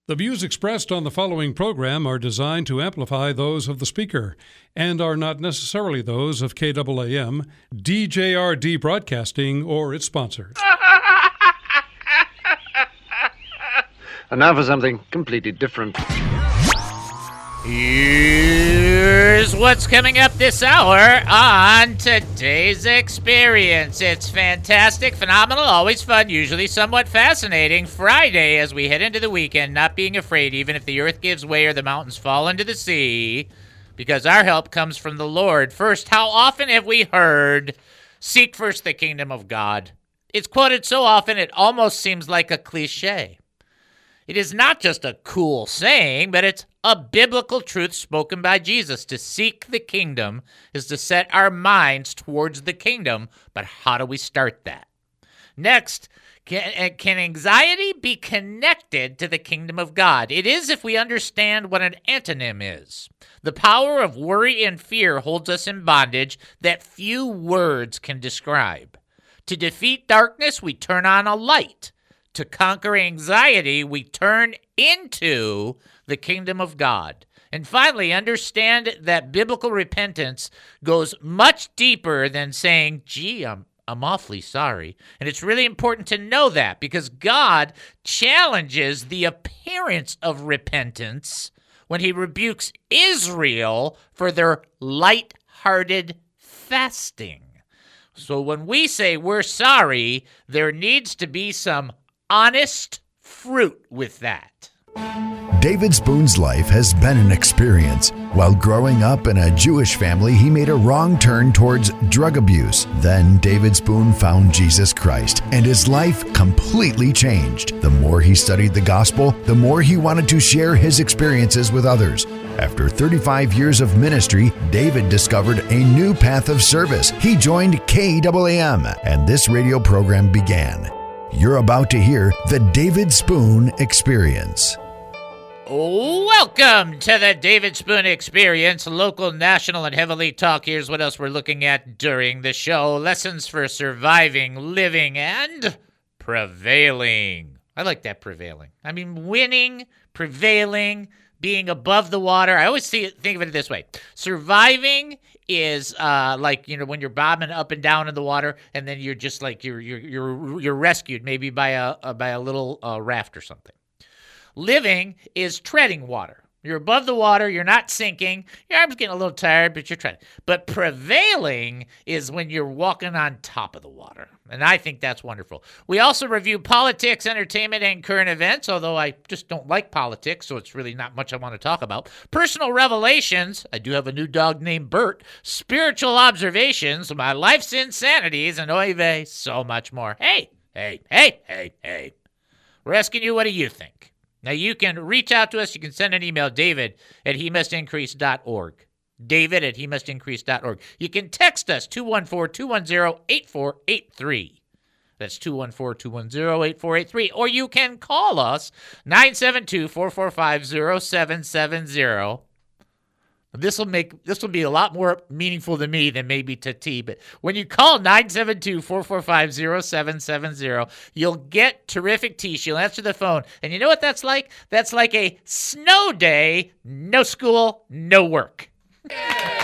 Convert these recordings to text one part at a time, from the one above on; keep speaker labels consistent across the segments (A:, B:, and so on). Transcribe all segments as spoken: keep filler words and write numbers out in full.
A: The views expressed on the following program are designed to amplify those of the speaker and are not necessarily those of K A A M, D J R D Broadcasting, or its sponsors.
B: And now for something completely different.
C: Here's what's coming up this hour on today's experience. It's fantastic, phenomenal, always fun, usually somewhat fascinating. Friday as we head into the weekend, not being afraid even if the earth gives way or the mountains fall into the sea, because our help comes from the Lord. First, how often have we heard, seek first the kingdom of God? It's quoted so often it almost seems like a cliche. It is not just a cool saying, but it's a biblical truth spoken by Jesus. To seek the kingdom is to set our minds towards the kingdom, but how do we start that? Next, can, can anxiety be connected to the kingdom of God? It is if we understand what an antonym is. The power of worry and fear holds us in bondage that few words can describe. To defeat darkness, we turn on a light. To conquer anxiety, we turn into the kingdom of God. And finally, understand that biblical repentance goes much deeper than saying, gee, I'm, I'm awfully sorry. And it's really important to know that because God challenges the appearance of repentance when he rebukes Israel for their light-hearted fasting. So when we say we're sorry, there needs to be some honest fruit with that.
D: David Spoon's life has been an experience. While growing up in a Jewish family, he made a wrong turn towards drug abuse. Then David Spoon found Jesus Christ, and his life completely changed. The more he studied the gospel, the more he wanted to share his experiences with others. After thirty-five years of ministry, David discovered a new path of service. He joined K A A M, and this radio program began. You're about to hear the David Spoon Experience.
C: Welcome to the David Spoon Experience, local, national, and heavily talk. Here's what else we're looking at during the show. Lessons for surviving, living, and prevailing. I like that, prevailing. I mean, winning, prevailing, being above the water. I always see it, think of it this way. Surviving is uh, like, you know, when you're bobbing up and down in the water, and then you're just like you're you're you're you're rescued maybe by a, a by a little uh, raft or something. Living is treading water. You're above the water. You're not sinking. Your arm's getting a little tired, but you're treading. But prevailing is when you're walking on top of the water. And I think that's wonderful. We also review politics, entertainment, and current events, although I just don't like politics, so it's really not much I want to talk about. Personal revelations. I do have a new dog named Bert. Spiritual observations, my life's insanities, and oy vey, so much more. Hey, hey, hey, hey, hey. We're asking you, what do you think? Now, you can reach out to us. You can send an email, david at he must increase dot org. David at he must increase dot org. You can text us, two one four, two one zero, eight four eight three. That's two one four, two one zero, eight four eight three. Or you can call us, nine seven two, four four five, zero seven seven zero. This will make this will be a lot more meaningful to me than maybe to T. But when you call nine seven two, four four five, zero seven seven zero, you'll get terrific T. She'll answer the phone. And you know what that's like? That's like a snow day, no school, no work. We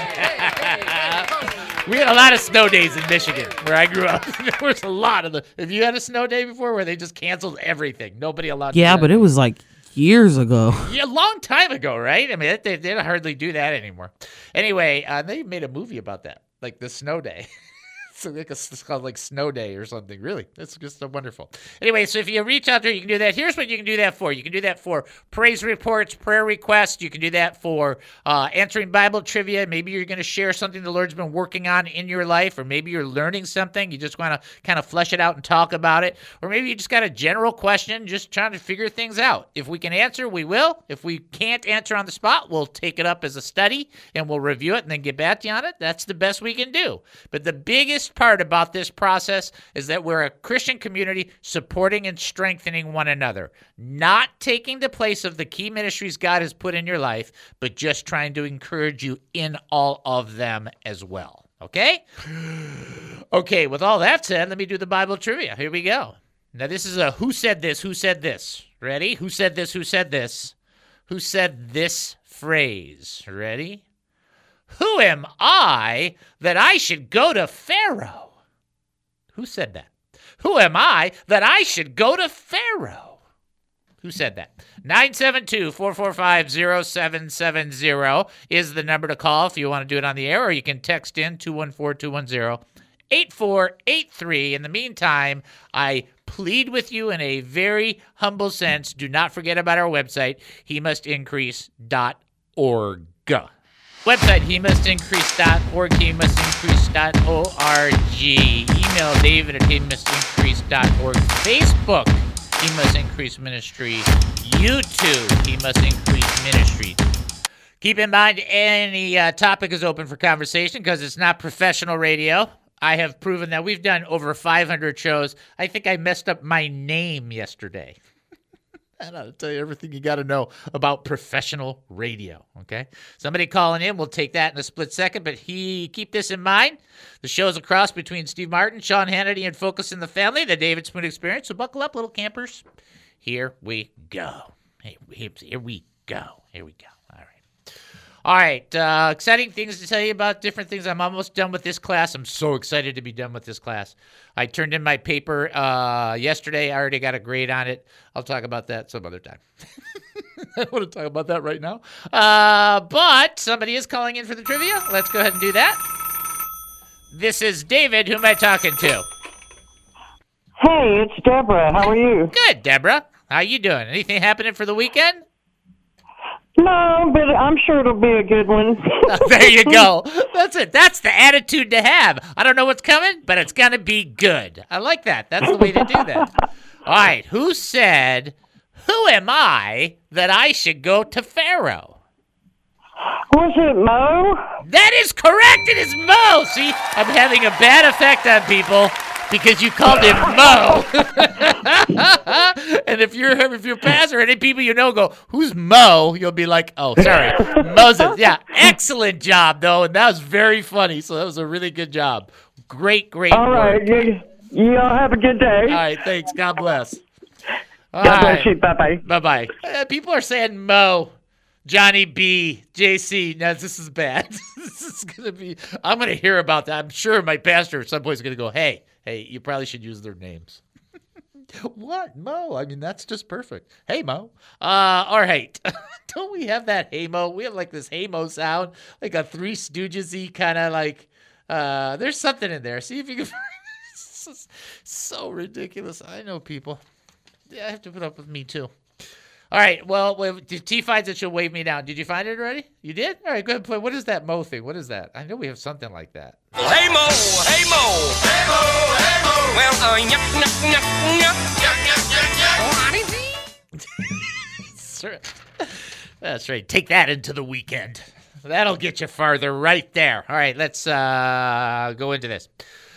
C: had a lot of snow days in Michigan where I grew up. There was a lot of the. Have you had a snow day before where they just canceled everything? Nobody allowed.
E: Yeah,
C: to
E: but it was like years ago.
C: Yeah, a long time ago, right? I mean, they, they don't hardly do that anymore. Anyway, uh, they made a movie about that, like the snow day. So like a, it's called like Snow Day or something. Really, it's just so wonderful. Anyway, so if you reach out there, you can do that. Here's what you can do that for. You can do that for praise reports, prayer requests. You can do that for uh, answering Bible trivia. Maybe you're going to share something the Lord's been working on in your life, or maybe you're learning something. You just want to kind of flesh it out and talk about it. Or maybe you just got a general question, just trying to figure things out. If we can answer, we will. If we can't answer on the spot, we'll take it up as a study, and we'll review it and then get back to you on it. That's the best we can do. But the biggest part about this process is that we're a Christian community supporting and strengthening one another, not taking the place of the key ministries God has put in your life, but just trying to encourage you in all of them as well. Okay? Okay, with all that said, let me do the Bible trivia. Here we go. Now, this is a who said this, who said this, Ready? Who said this? Who said this? Who said this phrase? Ready? Who am I that I should go to Pharaoh? Who said that? Who am I that I should go to Pharaoh? Who said that? nine seven two, four four five, zero seven seven zero is the number to call if you want to do it on the air, or you can text in two one four, two one zero, eight four eight three. In the meantime, I plead with you in a very humble sense, do not forget about our website, he must increase dot org. Website, he must increase dot org, he must increase dot org. Email David at he must increase dot org. Facebook, He Must Increase Ministry. YouTube, He Must Increase Ministry. Keep in mind, any uh, topic is open for conversation because it's not professional radio. I have proven that we've done over five hundred shows. I think I messed up my name yesterday. And I'll tell you everything you got to know about professional radio, okay? Somebody calling in, we'll take that in a split second, but he keep this in mind. The show's a cross between Steve Martin, Sean Hannity, and Focus in the Family, the David Spoon Experience. So buckle up, little campers. Here we go. Hey, here we go. Here we go. All right. All right. Uh, exciting things to tell you about, different things. I'm almost done with this class. I'm so excited to be done with this class. I turned in my paper uh, yesterday. I already got a grade on it. I'll talk about that some other time. I don't want to talk about that right now. Uh, but somebody is calling in for the trivia. Let's go ahead and do that. This is David. Who am I talking to?
F: Hey, it's Deborah. How are you?
C: Good, Deborah. How you doing? Anything happening for the weekend?
F: No, but I'm sure it'll be a good one.
C: There you go. That's it. That's the attitude to have. I don't know what's coming, but it's going to be good. I like that. That's the way to do that. All right. Who said, who am I that I should go to Pharaoh?
F: Was it Mo?
C: That is correct. It is Mo. See, I'm having a bad effect on people because you called him Mo. And if you're if your pastor or any people you know go, who's Mo? You'll be like, oh, sorry, Moses. Yeah, excellent job, though. And that was very funny. So that was a really good job. Great, great
F: All right.
C: work.
F: You, you all have a good day.
C: All right, thanks. God bless. All
F: God bless
C: right.
F: you. Bye-bye.
C: Bye-bye. Uh, people are saying Mo. Johnny B, J C. Now, this is bad. This is going to be, I'm going to hear about that. I'm sure my pastor at some point is going to go, hey, hey, you probably should use their names. What? Mo? I mean, that's just perfect. Hey, Mo. Uh, all right. Don't we have that hey, Mo? We have like this hey, Mo sound, like a Three Stooges-y kind of like, uh, there's something in there. See if you can find it. It's just so ridiculous. I know people. Yeah, I have to put up with me too. All right, well, if T finds it, she'll wave me down. Did you find it already? You did? All right, go ahead and play. What is that Mo thing? What is that? I know we have something like that.
G: Hey Mo, hey Mo, hey Mo, hey Mo. Well, uh, yuck, yuck, yuck, yuck, yuck, yuck, yuck.
C: That's right. That's right. Take that into the weekend. That'll get you farther right there. All right, let's uh, go into this.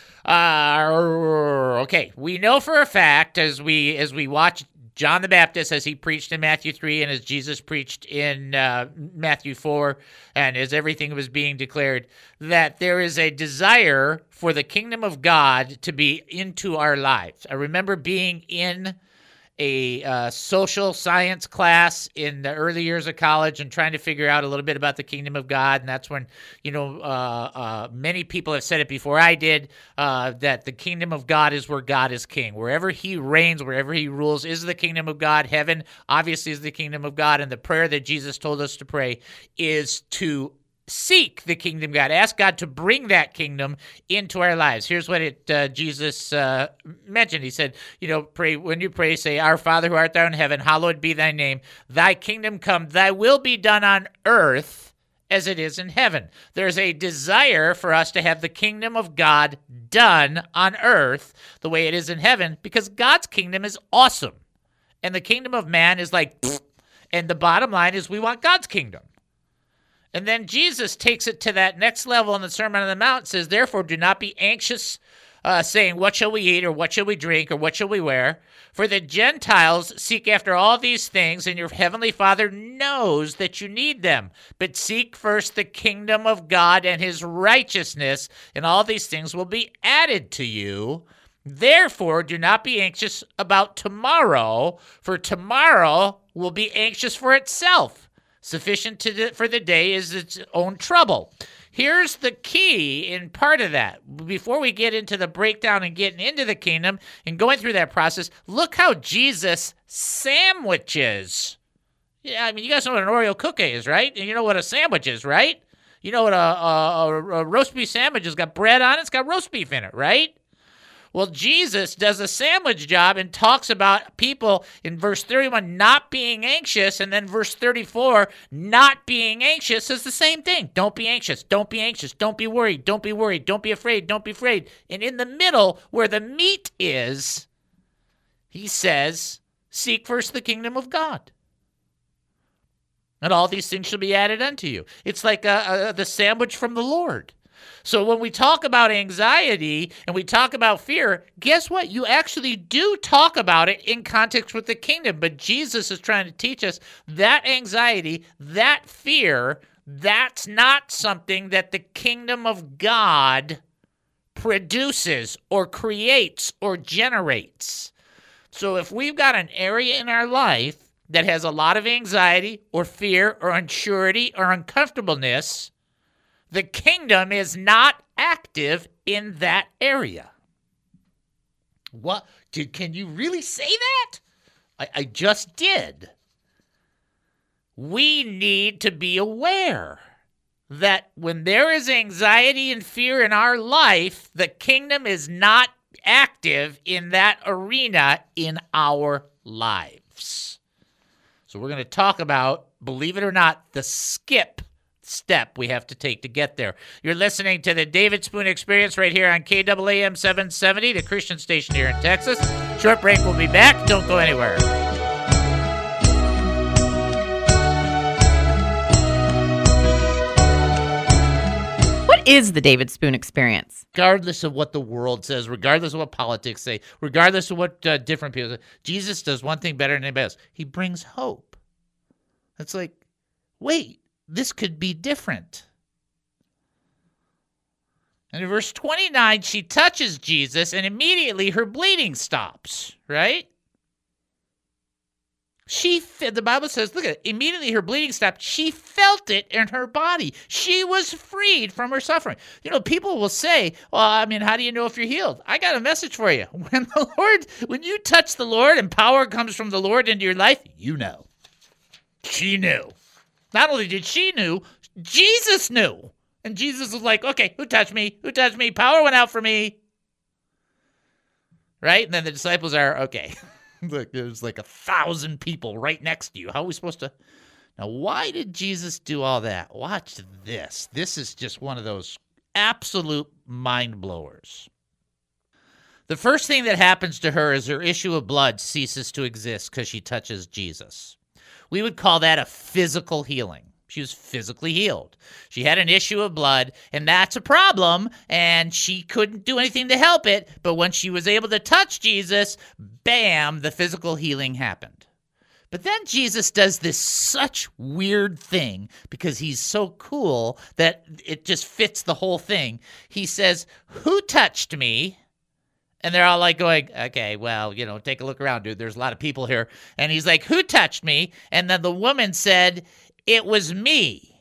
C: Uh, okay, we know for a fact as we as we watch John the Baptist, as he preached in Matthew three and as Jesus preached in uh, Matthew four, and as everything was being declared, that there is a desire for the kingdom of God to be into our lives. I remember being in a uh, social science class in the early years of college and trying to figure out a little bit about the kingdom of God. And that's when, you know, uh, uh, many people have said it before I did, uh, that the kingdom of God is where God is king. Wherever he reigns, wherever he rules is the kingdom of God. Heaven obviously is the kingdom of God. And the prayer that Jesus told us to pray is to seek the kingdom of God. Ask God to bring that kingdom into our lives. Here's what it uh, Jesus uh, mentioned. He said, you know, pray when you pray, say, Our Father who art thou in heaven, hallowed be thy name. Thy kingdom come, thy will be done on earth as it is in heaven. There's a desire for us to have the kingdom of God done on earth the way it is in heaven, because God's kingdom is awesome. And the kingdom of man is like, pfft. And the bottom line is we want God's kingdom. And then Jesus takes it to that next level in the Sermon on the Mount, says, therefore, do not be anxious, uh, saying, what shall we eat, or what shall we drink, or what shall we wear? For the Gentiles seek after all these things, and your heavenly Father knows that you need them. But seek first the kingdom of God and his righteousness, and all these things will be added to you. Therefore, do not be anxious about tomorrow, for tomorrow will be anxious for itself. Sufficient to the, for the day is its own trouble. Here's the key in part of that. Before we get into the breakdown and getting into the kingdom and going through that process, look how Jesus sandwiches. Yeah, I mean, you guys know what an Oreo cookie is, right? And you know what a sandwich is, right? You know what a, a, a roast beef sandwich has got bread on it, it's got roast beef in it, right? Well, Jesus does a sandwich job and talks about people in verse thirty-one not being anxious, and then verse thirty-four not being anxious is the same thing. Don't be anxious. Don't be anxious. Don't be worried. Don't be worried. Don't be afraid. Don't be afraid. And in the middle, where the meat is, he says, seek first the kingdom of God, and all these things shall be added unto you. It's like a, a, the sandwich from the Lord. So when we talk about anxiety and we talk about fear, guess what? You actually do talk about it in context with the kingdom. But Jesus is trying to teach us that anxiety, that fear, that's not something that the kingdom of God produces or creates or generates. So if we've got an area in our life that has a lot of anxiety or fear or unsurety or uncomfortableness, the kingdom is not active in that area. What? Did, can you really say that? I, I just did. We need to be aware that when there is anxiety and fear in our life, the kingdom is not active in that arena in our lives. So we're going to talk about, believe it or not, the skip step we have to take to get there. You're listening to the David Spoon Experience right here on K A A M seven seventy, the Christian station here in Texas. Short break, we'll be back. Don't go anywhere.
H: What is the David Spoon Experience?
C: Regardless of what the world says, regardless of what politics say, regardless of what uh, different people say, Jesus does one thing better than anybody else. He brings hope. It's like, wait, this could be different. And in verse twenty-nine, she touches Jesus, and immediately her bleeding stops, right? She, the Bible says, look at it, immediately her bleeding stopped. She felt it in her body. She was freed from her suffering. You know, people will say, well, I mean, how do you know if you're healed? I got a message for you. When the Lord, when you touch the Lord and power comes from the Lord into your life, you know. She knew. Not only did she knew, Jesus knew. And Jesus was like, okay, who touched me? Who touched me? Power went out for me. Right? And then the disciples are, okay, look, there's like a thousand people right next to you. How are we supposed to? Now, why did Jesus do all that? Watch this. This is just one of those absolute mind blowers. The first thing that happens to her is her issue of blood ceases to exist because she touches Jesus. We would call that a physical healing. She was physically healed. She had an issue of blood, and that's a problem, and she couldn't do anything to help it. But when she was able to touch Jesus, bam, the physical healing happened. But then Jesus does this such weird thing because he's so cool that it just fits the whole thing. He says, "Who touched me?" And they're all like going, okay, well, you know, take a look around, dude. There's a lot of people here. And he's like, who touched me? And then the woman said, it was me.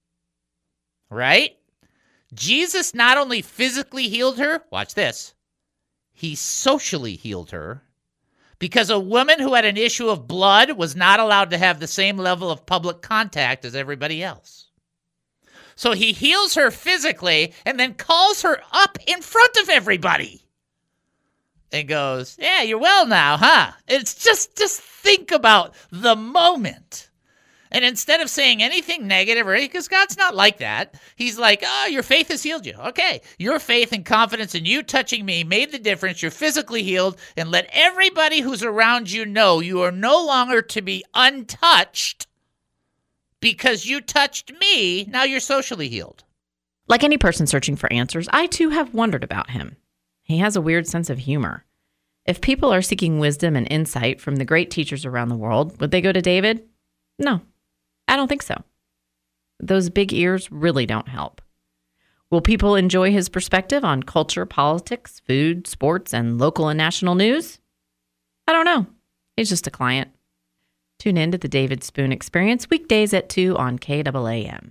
C: Right? Jesus not only physically healed her, watch this, he socially healed her because a woman who had an issue of blood was not allowed to have the same level of public contact as everybody else. So he heals her physically and then calls her up in front of everybody. And goes, yeah, you're well now, huh? It's just, just think about the moment. And instead of saying anything negative or anything, because God's not like that, he's like, oh, your faith has healed you. Okay, your faith and confidence in you touching me made the difference. You're physically healed. And let everybody who's around you know you are no longer to be untouched because you touched me. Now you're socially healed.
H: Like any person searching for answers, I too have wondered about him. He has a weird sense of humor. If people are seeking wisdom and insight from the great teachers around the world, would they go to David? No, I don't think so. Those big ears really don't help. Will people enjoy his perspective on culture, politics, food, sports, and local and national news? I don't know. He's just a client. Tune in to the David Spoon Experience weekdays at two on K A A M.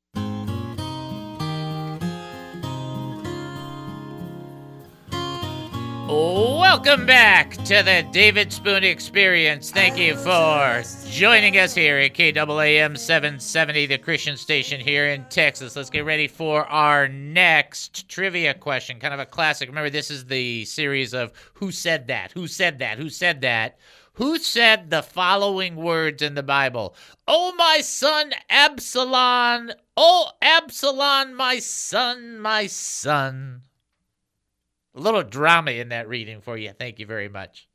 C: Welcome back to the David Spoon Experience. Thank you for joining us here at K A A M seven seventy, the Christian station here in Texas. Let's get ready for our next trivia question, kind of a classic. Remember, this is the series of Who Said That? Who Said That? Who Said That? Who said the following words in the Bible? Oh, my son, Absalom. Oh, Absalom, my son, my son. A little drama in that reading for you. Thank you very much.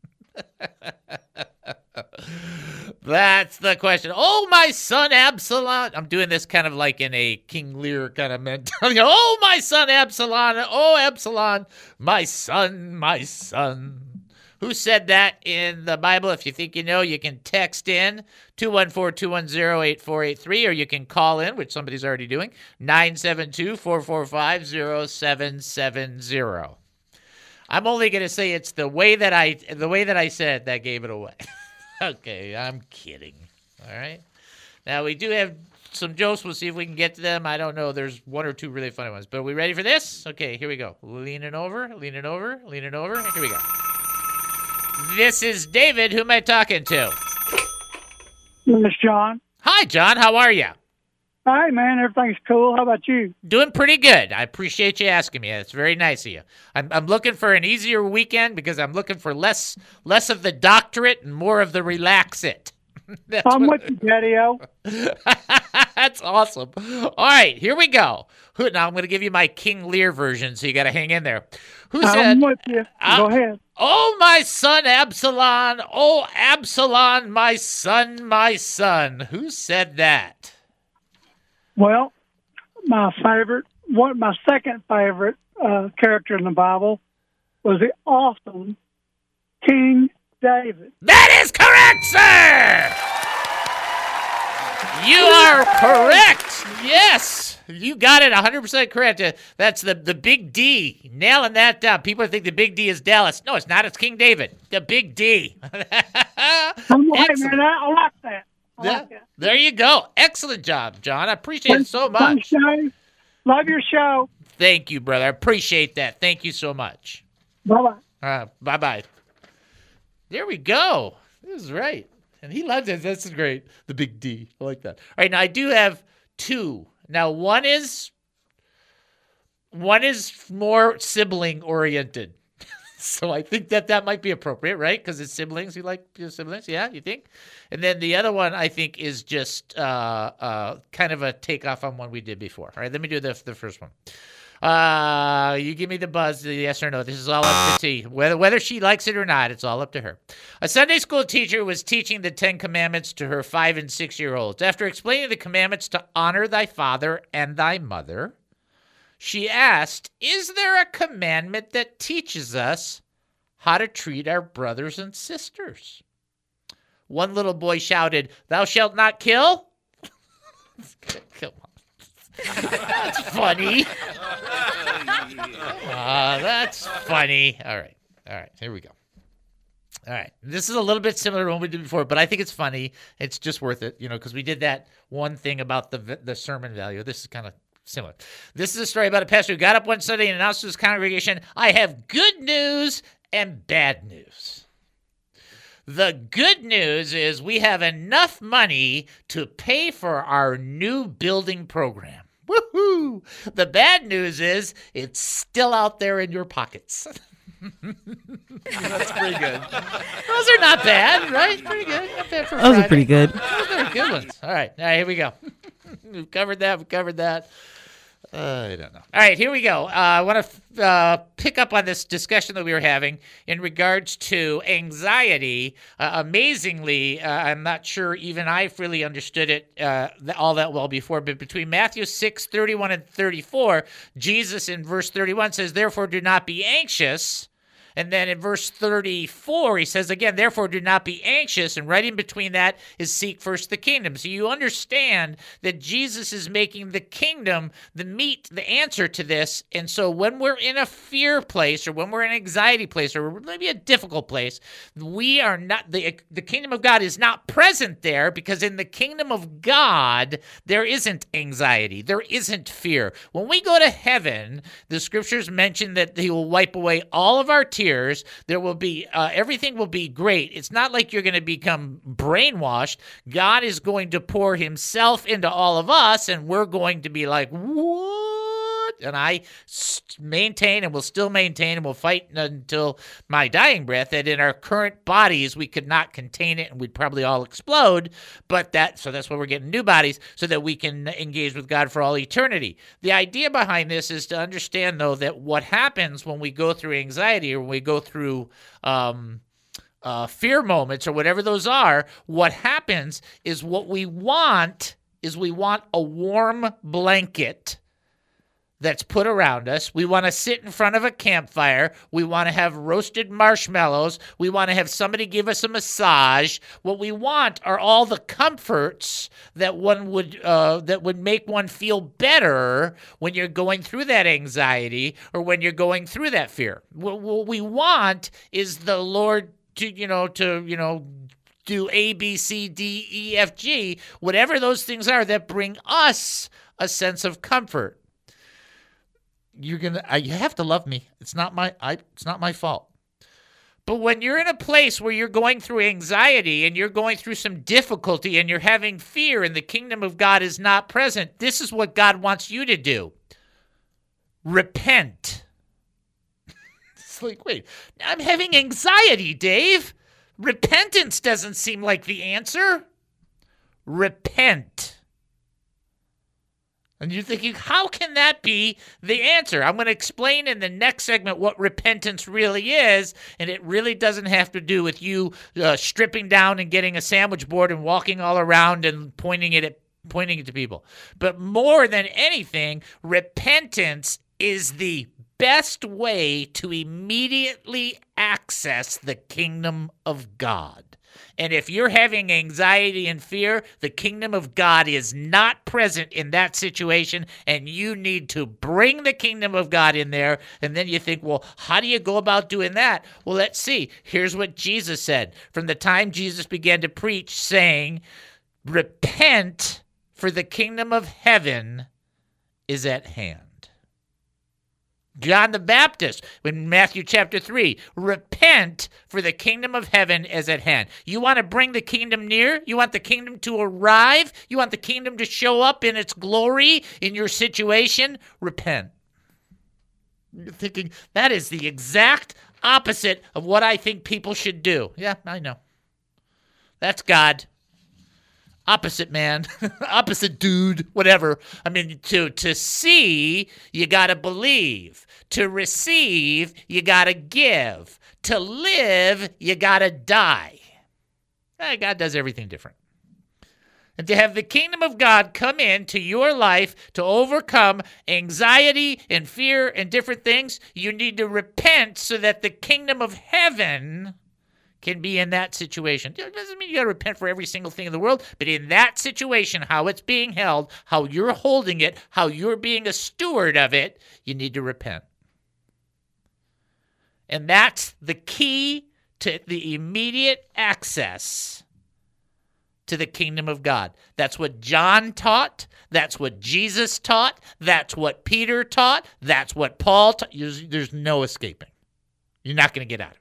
C: That's the question. Oh, my son, Absalom. I'm doing this kind of like in a King Lear kind of mentality. Oh, my son, Absalom. Oh, Absalom, my son, my son. Who said that in the Bible? If you think you know, you can text in two one four, two one zero, eight four eight three, or you can call in, which somebody's already doing, nine seven two, four four five, zero seven seven zero. I'm only going to say it's the way that I the way that I said it that gave it away. Okay, I'm kidding. All right. Now, we do have some jokes. We'll see if we can get to them. I don't know. There's one or two really funny ones. But are we ready for this? Okay, here we go. Leaning over, leaning over, leaning over. Here we go. This is David. Who am I talking to?
F: Miss John.
C: Hi, John. How are you?
F: Hi, man. Everything's cool. How about you?
C: Doing pretty good. I appreciate you asking me. It's very nice of you. I'm, I'm looking for an easier weekend because I'm looking for less less of the doctorate and more of the relax it.
F: I'm with you, Daddy-O.
C: That's awesome. All right, here we go. Who, now I'm going to give you my King Lear version, so you got to hang in there. Who said?
F: I'm with you.
C: Uh,
F: Go ahead.
C: Oh, my son, Absalom. Oh, Absalom, my son, my son. Who said that?
F: Well, my favorite, one, my second favorite uh, character in the Bible was the awesome King David.
C: That is correct, sir! You are correct. Yes, you got it one hundred percent correct. Uh, that's the, the Big D. Nailing that down. People think the Big D is Dallas. No, it's not. It's King David. The Big D.
F: I'm right, man. I, I like that. I
C: Yeah,
F: like that.
C: there you go. Excellent job, John. I appreciate it so
F: Fun
C: much.
F: show. Love your show.
C: Thank you, brother. I appreciate that. Thank you so much.
F: Bye-bye.
C: Uh, bye-bye. There we go. This is right. And he loves it. This is great. The Big D. I like that. All right, now I do have two. Now, one is one is more sibling-oriented. So I think that that might be appropriate, right? Because it's siblings. You like your siblings? Yeah, you think? And then the other one, I think, is just uh, uh, kind of a takeoff on one we did before. All right, let me do the, the first one. Uh, you give me the buzz, the yes or no. This is all up to T. Whether, whether she likes it or not, it's all up to her. A Sunday school teacher was teaching the Ten Commandments to her five- and six-year-olds. After explaining the commandments to honor thy father and thy mother, she asked, is there a commandment that teaches us how to treat our brothers and sisters? One little boy shouted, thou shalt not kill? Come on. That's funny. Uh, that's funny. All right. All right. Here we go. All right. This is a little bit similar to what we did before, but I think it's funny. It's just worth it, you know, because we did that one thing about the the sermon value. This is kind of similar. This is a story about a pastor who got up one Sunday and announced to his congregation, I have good news and bad news. The good news is we have enough money to pay for our new building program. Woohoo! The bad news is it's still out there in your pockets. That's pretty good. Those are not bad, right? Pretty good. Not bad for
E: Those
C: Friday.
E: are pretty good.
C: Those are good ones. All right. All right, here we go. We've covered that. We've covered that. Uh, I don't know. All right, here we go. Uh, I want to uh, pick up on this discussion that we were having in regards to anxiety. Uh, amazingly, uh, I'm not sure even I've really understood it uh, all that well before, but between Matthew six, thirty-one and thirty-four, Jesus in verse thirty-one says, therefore do not be anxious And then in verse thirty-four, he says again, therefore do not be anxious. And right in between that is seek first the kingdom. So you understand that Jesus is making the kingdom the meat, the answer to this. And so when we're in a fear place, or when we're in an anxiety place, or maybe a difficult place, we are not, the, the kingdom of God is not present there, because in the kingdom of God, there isn't anxiety. There isn't fear. When we go to heaven, the scriptures mention that he will wipe away all of our tears. There will be, uh, everything will be great. It's not like you're going to become brainwashed. God is going to pour himself into all of us, and we're going to be like, what? And I maintain and will still maintain and will fight until my dying breath that in our current bodies, we could not contain it and we'd probably all explode. But that, so that's why we're getting new bodies so that we can engage with God for all eternity. The idea behind this is to understand, though, that what happens when we go through anxiety or when we go through um, uh, fear moments or whatever those are, what happens is what we want is we want a warm blanket that's put around us. We want to sit in front of a campfire. We want to have roasted marshmallows. We want to have somebody give us a massage. What we want are all the comforts that one would uh, that would make one feel better when you're going through that anxiety or when you're going through that fear. What, what we want is the Lord to, you know, to, you know, do A, B, C, D, E, F, G, whatever those things are that bring us a sense of comfort. You're gonna. I, you have to love me. It's not my. I. It's not my fault. But when you're in a place where you're going through anxiety and you're going through some difficulty and you're having fear and the kingdom of God is not present, this is what God wants you to do. Repent. It's like, wait, I'm having anxiety, Dave. Repentance doesn't seem like the answer. Repent. And you're thinking, how can that be the answer? I'm going to explain in the next segment what repentance really is, and it really doesn't have to do with you uh, stripping down and getting a sandwich board and walking all around and pointing it at pointing it to people. But more than anything, repentance is the best way to immediately access the kingdom of God. And if you're having anxiety and fear, the kingdom of God is not present in that situation, and you need to bring the kingdom of God in there. And then you think, well, how do you go about doing that? Well, let's see. Here's what Jesus said. From the time Jesus began to preach, saying, repent, for the kingdom of heaven is at hand. John the Baptist, in Matthew chapter three, repent, for the kingdom of heaven is at hand. You want to bring the kingdom near? You want the kingdom to arrive? You want the kingdom to show up in its glory in your situation? Repent. You're thinking, that is the exact opposite of what I think people should do. Yeah, I know. That's God. Opposite man, opposite dude, whatever. I mean, to to see, you got to believe. To receive, you got to give. To live, you got to die. Eh, God does everything different. And to have the kingdom of God come into your life to overcome anxiety and fear and different things, you need to repent so that the kingdom of heaven can be in that situation. It doesn't mean you got to repent for every single thing in the world, but in that situation, how it's being held, how you're holding it, how you're being a steward of it, you need to repent. And that's the key to the immediate access to the kingdom of God. That's what John taught. That's what Jesus taught. That's what Peter taught. That's what Paul taught. There's no escaping. You're not going to get out of it.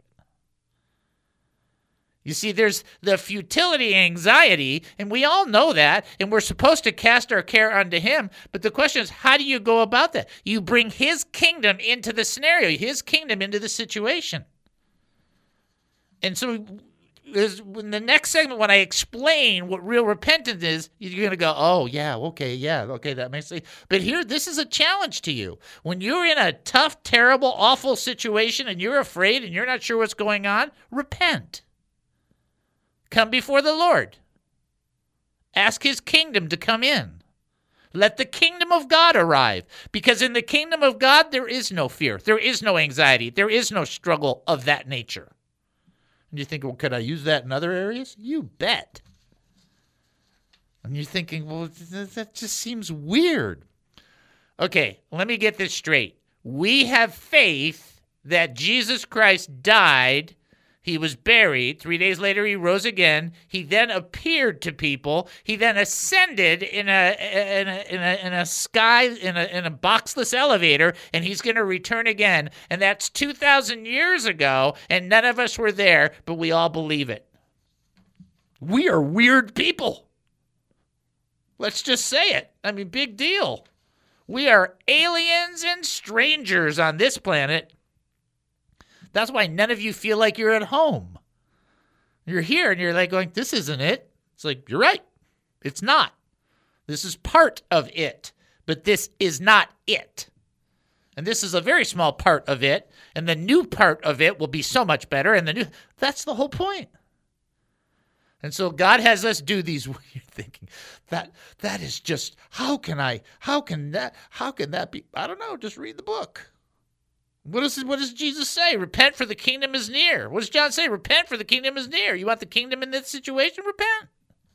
C: You see, there's the futility anxiety, and we all know that, and we're supposed to cast our care unto him. But the question is, how do you go about that? You bring his kingdom into the scenario, his kingdom into the situation. And so in the next segment, when I explain what real repentance is, you're going to go, oh, yeah, okay, yeah, okay, that makes sense. But here, this is a challenge to you. When you're in a tough, terrible, awful situation, and you're afraid, and you're not sure what's going on, repent. Come before the Lord. Ask his kingdom to come in. Let the kingdom of God arrive. Because in the kingdom of God, there is no fear. There is no anxiety. There is no struggle of that nature. And you think, well, could I use that in other areas? You bet. And you're thinking, well, that just seems weird. Okay, let me get this straight. We have faith that Jesus Christ died. He was buried. Three days later, he rose again. He then appeared to people. He then ascended in a in a in a, in a sky in a in a boxless elevator, and he's going to return again. And that's two thousand years ago, and none of us were there, but we all believe it. We are weird people. Let's just say it. I mean, big deal. We are aliens and strangers on this planet. That's why none of you feel like you're at home. You're here and you're like going, this isn't it. It's like, you're right. It's not. This is part of it, but this is not it. And this is a very small part of it, and the new part of it will be so much better, and the new, that's the whole point. And so God has us do these weird thinking. That that is just, how can I, how can that, how can that be? I don't know, just read the book. What does, what does Jesus say? Repent, for the kingdom is near. What does John say? Repent, for the kingdom is near. You want the kingdom in this situation? Repent.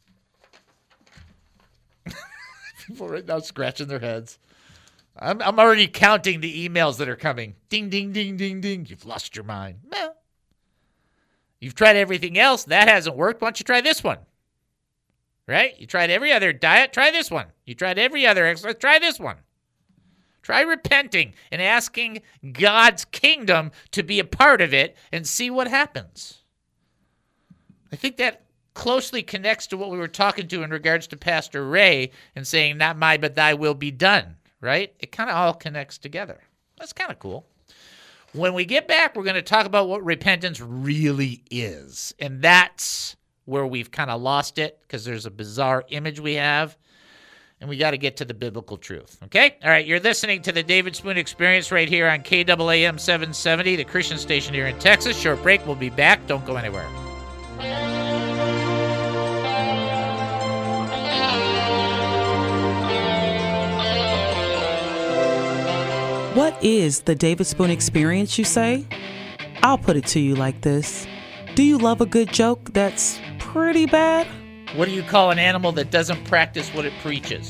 C: People right now scratching their heads. I'm, I'm already counting the emails that are coming. Ding, ding, ding, ding, ding. You've lost your mind. No. You've tried everything else. That hasn't worked. Why don't you try this one? Right? You tried every other diet. Try this one. You tried every other exercise. Try this one. Try repenting and asking God's kingdom to be a part of it and see what happens. I think that closely connects to what we were talking to in regards to Pastor Ray and saying, not my, but thy will be done, right? It kind of all connects together. That's kind of cool. When we get back, we're going to talk about what repentance really is. And that's where we've kind of lost it because there's a bizarre image we have. And we got to get to the biblical truth, okay? All right, you're listening to the David Spoon Experience right here on K A A M seven seventy, the Christian station here in Texas. Short break. We'll be back. Don't go anywhere.
E: What is the David Spoon Experience, you say? I'll put it to you like this. Do you love a good joke that's pretty bad?
C: What do you call an animal that doesn't practice what it preaches?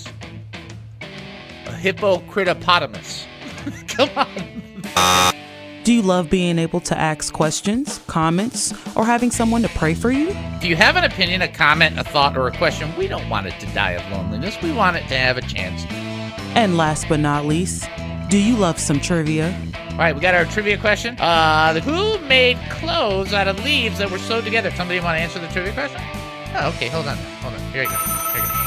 C: A hippocritopotamus. Come on.
E: Do you love being able to ask questions, comments, or having someone to pray for you?
C: Do you have an opinion, a comment, a thought, or a question? We don't want it to die of loneliness. We want it to have a chance.
E: And last but not least, do you love some trivia?
C: All right, we got our trivia question. Uh, who made clothes out of leaves that were sewed together? Somebody want to answer the trivia question? Oh, okay, hold on. Hold on. Here you go. Here you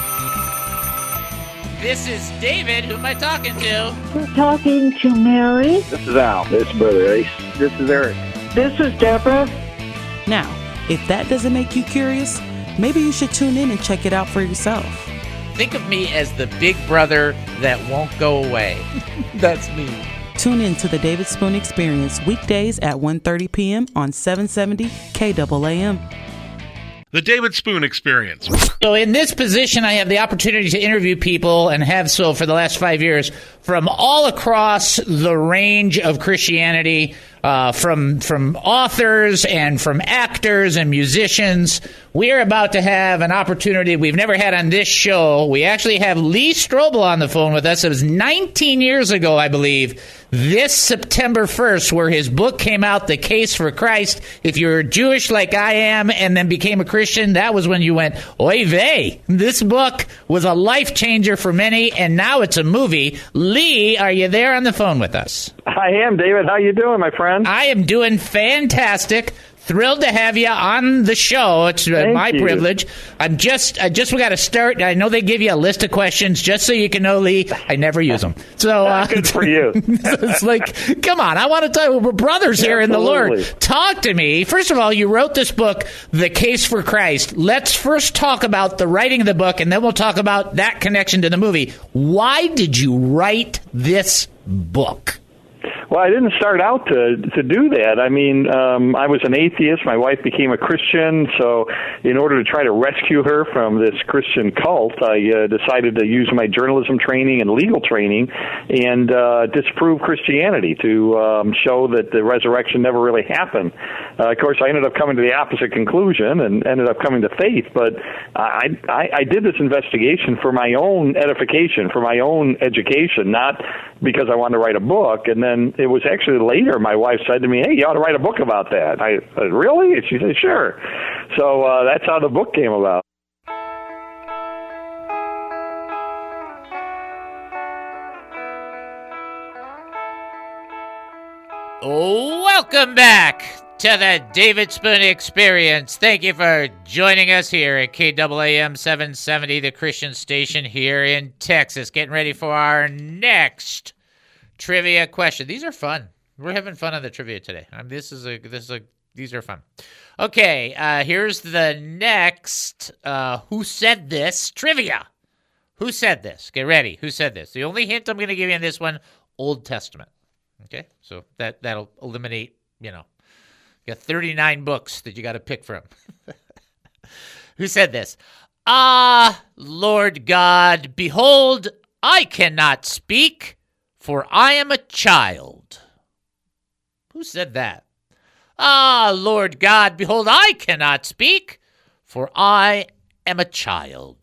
C: go. This is David. Who am I talking to?
I: We're talking to Mary.
B: This is Al. This is Brother Ace. This is Eric.
I: This is Deborah.
E: Now, if that doesn't make you curious, maybe you should tune in and check it out for yourself.
C: Think of me as the big brother that won't go away. That's me.
E: Tune in to the David Spoon Experience weekdays at one thirty p.m. on seven seventy K A A M.
J: The David Spoon Experience.
C: So in this position, I have the opportunity to interview people, and have so for the last five years, from all across the range of Christianity, uh, from from authors and from actors and musicians. We are about to have an opportunity we've never had on this show. We actually have Lee Strobel on the phone with us. It was nineteen years ago, I believe, this September first, where his book came out, The Case for Christ. If you're Jewish like I am and then became a Christian, that was when you went, oy vey. This book was a life changer for many, and now it's a movie. Lee, are you there on the phone with us?
K: I am, David. How you doing, my friend?
C: I am doing fantastic. Thrilled to have you on the show. It's uh, my
K: you.
C: privilege. I'm just, I just got to start. I know they give you a list of questions just so you can know, Lee. I never use them. So uh,
K: good for you.
C: It's like, come on. I want to talk. We're brothers here
K: Absolutely.
C: in the Lord. Talk to me. First of all, you wrote this book, The Case for Christ. Let's first talk about the writing of the book, and then we'll talk about that connection to the movie. Why did you write this book?
K: Well, I didn't start out to to do that. I mean, um, I was an atheist. My wife became a Christian, so in order to try to rescue her from this Christian cult, I uh, decided to use my journalism training and legal training and uh, disprove Christianity to um, show that the resurrection never really happened. Uh, of course, I ended up coming to the opposite conclusion and ended up coming to faith, but I, I, I did this investigation for my own edification, for my own education, not because I wanted to write a book. And then it was actually later my wife said to me, hey, you ought to write a book about that. I said, really? And she said, sure. So uh, that's how the book came about.
C: Welcome back to the David Spoon Experience. Thank you for joining us here at K A A M seven seventy, the Christian station here in Texas. Getting ready for our next trivia question. These are fun. We're having fun on the trivia today. Um, this is a this is a these are fun. Okay, uh, here's the next uh, Who Said This trivia. Who said this? Get ready. Who said this? The only hint I'm going to give you in this one, Old Testament. Okay, so that, that'll eliminate, you know, you got thirty-nine books that you got to pick from. Who said this? Ah, Lord God, behold, I cannot speak, for I am a child. Who said that? Ah, Lord God, behold, I cannot speak, for I am a child.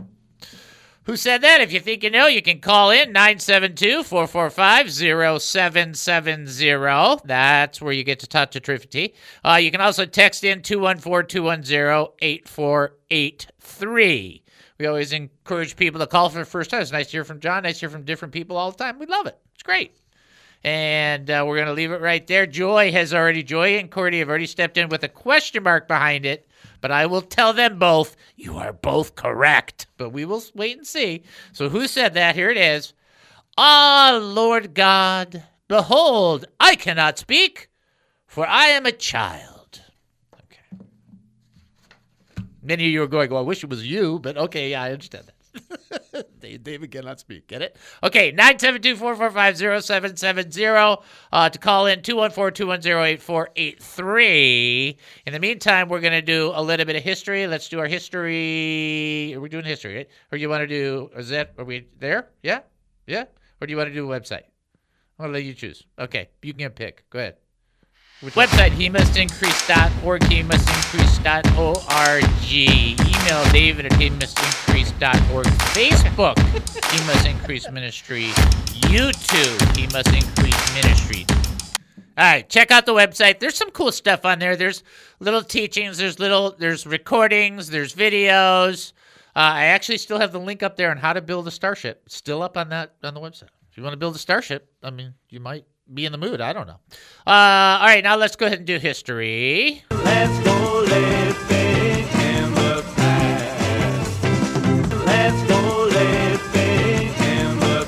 C: Who said that? If you think you know, you can call in nine seven two, four four five, zero seven seven zero. That's where you get to talk to Trifty. Uh, you can also text in two one four, two one zero, eight four eight three. We always encourage people to call for the first time. It's nice to hear from John. Nice to hear from different people all the time. We love it. It's great. And uh, we're going to leave it right there. Joy has already, Joy and Cordy have already stepped in with a question mark behind it. But I will tell them both, you are both correct. But we will wait and see. So who said that? Here it is. Ah, Lord God, behold, I cannot speak, for I am a child. Okay. Many of you are going, well, I wish it was you, but okay, yeah, I understand that. David cannot speak. Get it? Okay, nine seven two, four four five, zero seven seven zero uh, to call in two one four, two one zero, eight four eight three. In the meantime, we're going to do a little bit of history. Let's do our history. Are we doing history, right? Or do you want to do, is that, are we there? Yeah? Yeah? Or do you want to do a website? I'm going to let you choose. Okay, you can pick. Go ahead. Which website, he must increase dot org, he must increase dot org. Email David at he must increase dot org. Facebook, He Must Increase Ministry. YouTube, He Must Increase Ministry. All right, check out the website. There's some cool stuff on there. There's little teachings, there's little, there's recordings, there's videos. Uh, I actually still have the link up there on how to build a starship. It's still up on that on the website. If you want to build a starship, I mean, you might be in the mood. I don't know. Uh, all right, now let's go ahead and do history.
L: Let's go living in the past. Let's go living in the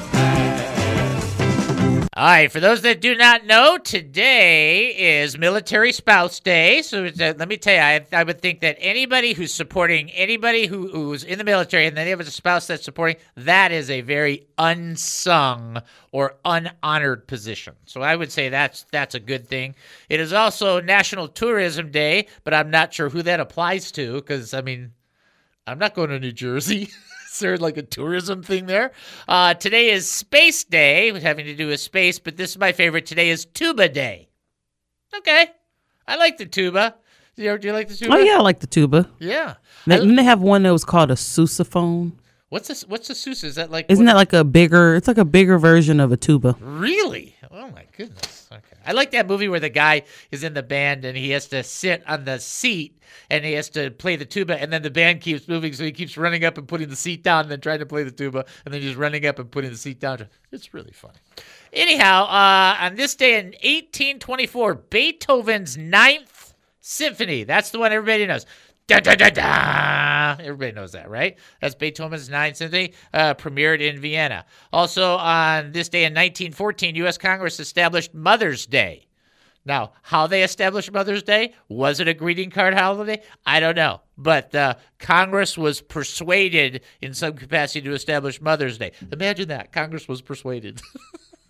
L: past.
C: All right, for those that do not know, today is Military Spouse Day. So uh, let me tell you, I, I would think that anybody who's supporting anybody who, who's in the military and then they have a spouse that's supporting, that is a very unsung or unhonored position. So I would say that's that's a good thing. It is also National Tourism Day, but I'm not sure who that applies to because, I mean, I'm not going to New Jersey. Is there like a tourism thing there? Uh, today is Space Day, having to do with space, but this is my favorite. Today is Tuba Day. Okay. I like the tuba. Do you, do you like the tuba?
E: Oh, yeah, I like the tuba.
C: Yeah.
E: Didn't they have one that was called a sousaphone?
C: What's this? What's a sousa? Is that like?
E: Isn't
C: what?
E: that like a bigger? It's like a bigger version of a tuba.
C: Really? Oh my goodness. Okay. I like that movie where the guy is in the band and he has to sit on the seat and he has to play the tuba and then the band keeps moving, so he keeps running up and putting the seat down and then trying to play the tuba and then just running up and putting the seat down. It's really funny. Anyhow, uh, on this day in eighteen twenty-four, Beethoven's Ninth Symphony. That's the one everybody knows. Da, da, da, da. Everybody knows that, right? That's Beethoven's Ninth Symphony, uh, premiered in Vienna. Also, on this day in nineteen fourteen, U S Congress established Mother's Day. Now, how they established Mother's Day? Was it a greeting card holiday? I don't know. But uh, Congress was persuaded in some capacity to establish Mother's Day. Imagine that. Congress was persuaded.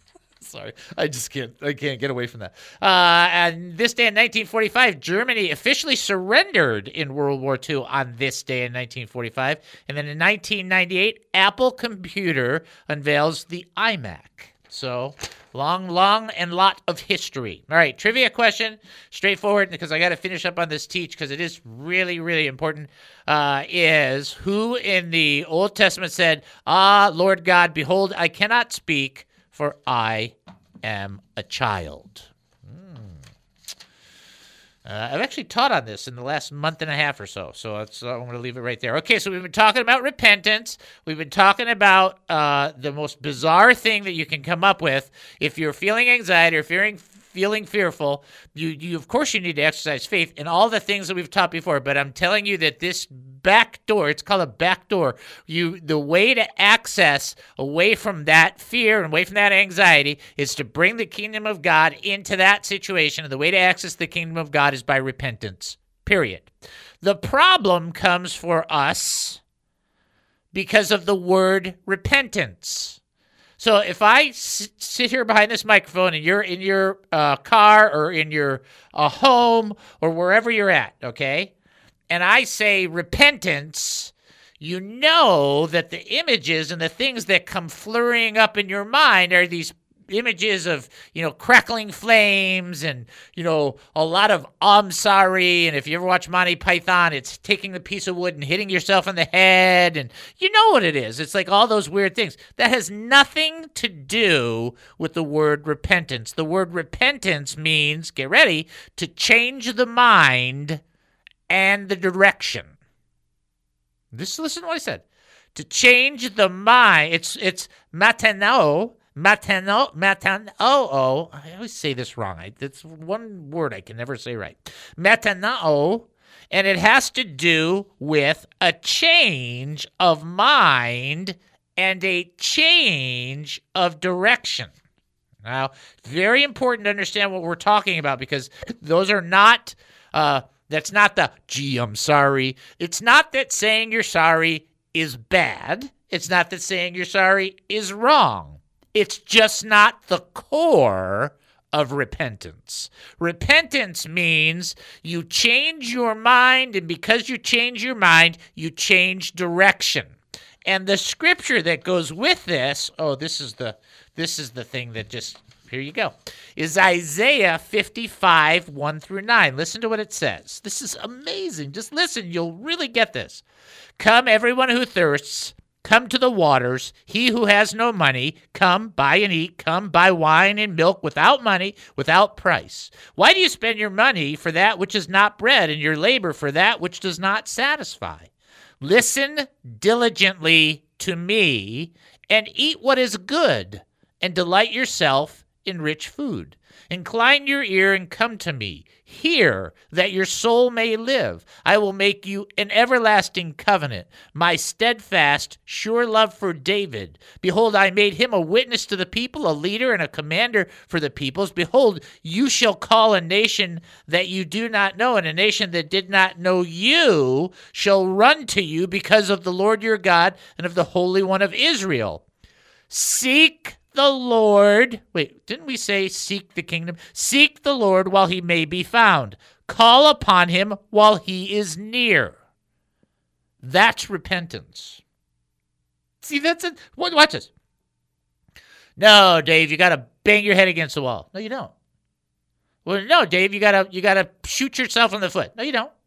C: Sorry, I just can't. I can't get away from that. Uh, and this day in nineteen forty-five, Germany officially surrendered in World War Two on this day in nineteen forty-five. And then in nineteen ninety-eight, Apple Computer unveils the iMac. So long, long, and lot of history. All right, trivia question, straightforward, because I got to finish up on this teach because it is really, really important. Uh, is who in the Old Testament said, "Ah, Lord God, behold, I cannot speak, for I am a child." Uh, I've actually taught on this in the last month and a half or so, so that's, uh, I'm going to leave it right there. Okay, so we've been talking about repentance. We've been talking about uh, the most bizarre thing that you can come up with. If you're feeling anxiety or fearing, feeling fearful, you, you of course you need to exercise faith in all the things that we've taught before, but I'm telling you that this back door, it's called a back door. You, the way to access away from that fear and away from that anxiety is to bring the kingdom of God into that situation. And the way to access the kingdom of God is by repentance, period. The problem comes for us because of the word repentance. So if I s- sit here behind this microphone and you're in your uh, car or in your uh, home or wherever you're at, okay, and I say repentance, you know that the images and the things that come flurrying up in your mind are these images of, you know, crackling flames and, you know, a lot of I'm sorry. And if you ever watch Monty Python, it's taking the piece of wood and hitting yourself in the head. And you know what it is. It's like all those weird things. That has nothing to do with the word repentance. The word repentance means, get ready, to change the mind and the direction. Just listen to what I said. To change the mind. It's, it's matanao. Matano, matanoo, I always say this wrong. I, it's one word I can never say right. Matanao, and it has to do with a change of mind and a change of direction. Now, very important to understand what we're talking about because those are not, uh, that's not the, gee, I'm sorry. It's not that saying you're sorry is bad. It's not that saying you're sorry is wrong. It's just not the core of repentance. Repentance means you change your mind, and because you change your mind, you change direction. And the scripture that goes with this, oh, this is the this is the thing that just, here you go, is Isaiah fifty-five, one through nine. Listen to what it says. This is amazing. Just listen. You'll really get this. Come, everyone who thirsts, come to the waters. He who has no money, come, buy and eat. Come, buy wine and milk without money, without price. Why do you spend your money for that which is not bread, and your labor for that which does not satisfy? Listen diligently to me, and eat what is good, and delight yourself in rich food. Incline your ear and come to me. Hear, that your soul may live. I will make you an everlasting covenant, my steadfast, sure love for David. Behold, I made him a witness to the people, a leader and a commander for the peoples. Behold, you shall call a nation that you do not know, and a nation that did not know you shall run to you because of the Lord your God and of the Holy One of Israel. Seek the Lord. Wait, didn't we say seek the kingdom? Seek the Lord while he may be found. Call upon him while he is near. That's repentance. See, that's it. Watch this. No, Dave, you got to bang your head against the wall. No, you don't. Well, no, Dave, you got to you got to shoot yourself in the foot. No, you don't.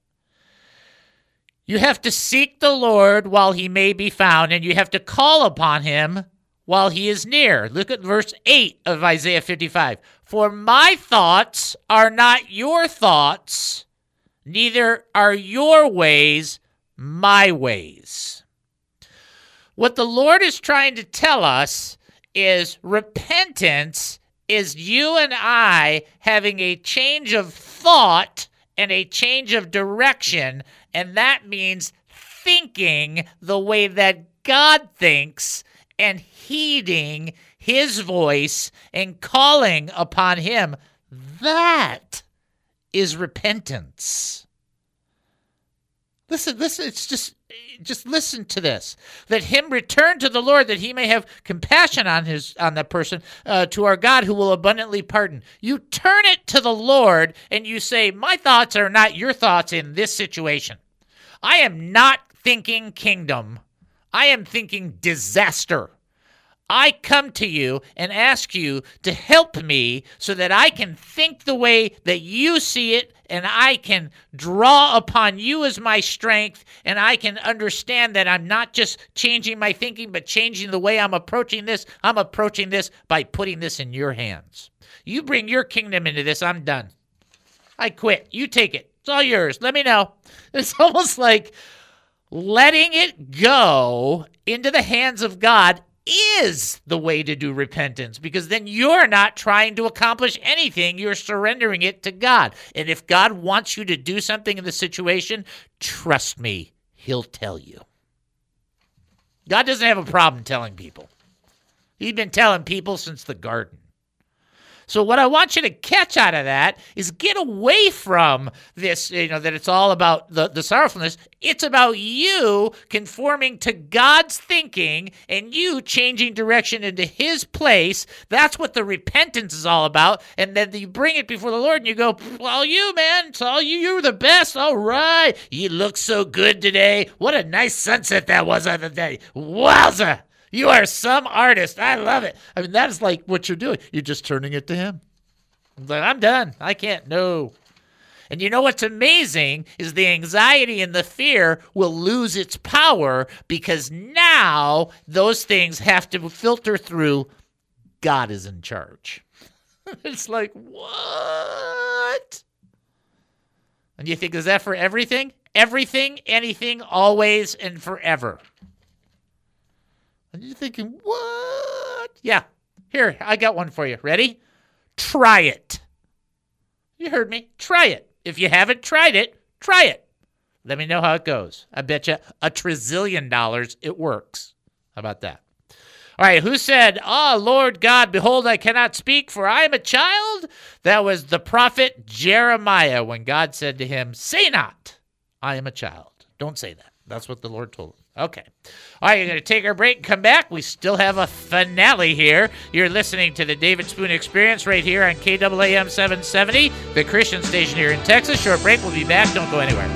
C: You have to seek the Lord while he may be found, and you have to call upon him while he is near. Look at verse eight of Isaiah fifty-five. For my thoughts are not your thoughts, neither are your ways my ways. What the Lord is trying to tell us is repentance is you and I having a change of thought and a change of direction, and that means thinking the way that God thinks and heeding his voice and calling upon him. That is repentance. Listen, listen, it's just, just listen to this. Let him return to the Lord that he may have compassion on his, on that person, uh, to our God who will abundantly pardon. You turn it to the Lord and you say, my thoughts are not your thoughts in this situation. I am not thinking kingdom. I am thinking disaster. I come to you and ask you to help me so that I can think the way that you see it, and I can draw upon you as my strength, and I can understand that I'm not just changing my thinking, but changing the way I'm approaching this. I'm approaching this by putting this in your hands. You bring your kingdom into this, I'm done. I quit. You take it. It's all yours. Let me know. It's almost like letting it go into the hands of God is the way to do repentance, because then you're not trying to accomplish anything. You're surrendering it to God. And if God wants you to do something in the situation, trust me, he'll tell you. God doesn't have a problem telling people. He's been telling people since the garden. So what I want you to catch out of that is get away from this, you know, that it's all about the, the sorrowfulness. It's about you conforming to God's thinking and you changing direction into his place. That's what the repentance is all about. And then you bring it before the Lord and you go, all you, man. It's all you. You're the best. All right. You look so good today. What a nice sunset that was on the day. Wowza. You are some artist. I love it. I mean, that is like what you're doing. You're just turning it to him. But I'm done. I can't. No. And you know what's amazing is the anxiety and the fear will lose its power because now those things have to filter through God is in charge. It's like, what? And you think, is that for everything? Everything, anything, always, and forever. And you're thinking, what? Yeah. Here, I got one for you. Ready? Try it. You heard me. Try it. If you haven't tried it, try it. Let me know how it goes. I bet you a trillion dollars it works. How about that? All right, who said, ah, oh, Lord God, behold, I cannot speak, for I am a child? That was the prophet Jeremiah when God said to him, say not, I am a child. Don't say that. That's what the Lord told him. Okay. All right, you're going to take our break and come back. We still have a finale here. You're listening to the David Spoon Experience right here on K A A M seven seventy, the Christian station here in Texas. Short break. We'll be back. Don't go anywhere.